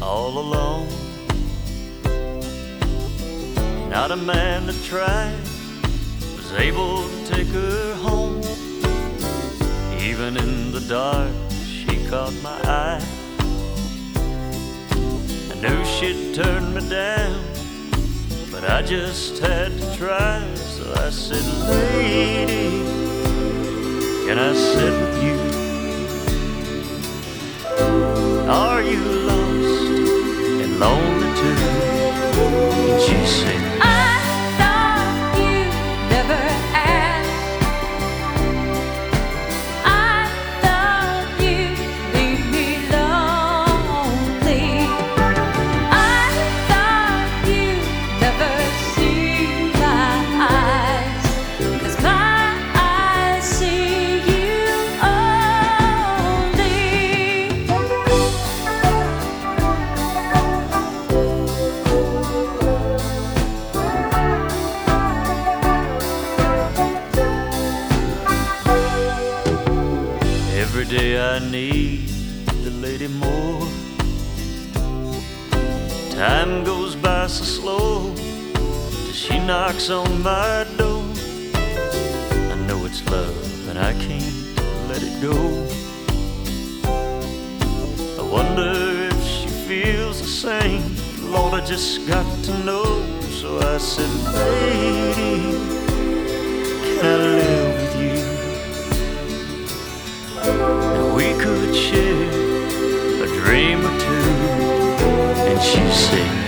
all alone. Not a man that tried was able to take her home. Even in the dark, she caught my eye. I knew she'd turn me down, but I just had to try. So I said, lady, can I sit with you? Are you lost and lonely too? And she said, I thought you'd never ask. I thought you'd leave me lonely. I thought you'd never see my eyes, 'cause my eyes see you only. every day I need the lady more. Time goes by so slow till she knocks on my door. I know it's love and I can't let it go. I wonder if she feels the same. Lord, I just got to know. So I said, lady, can I live with you? And we could share a dream or two. And she said,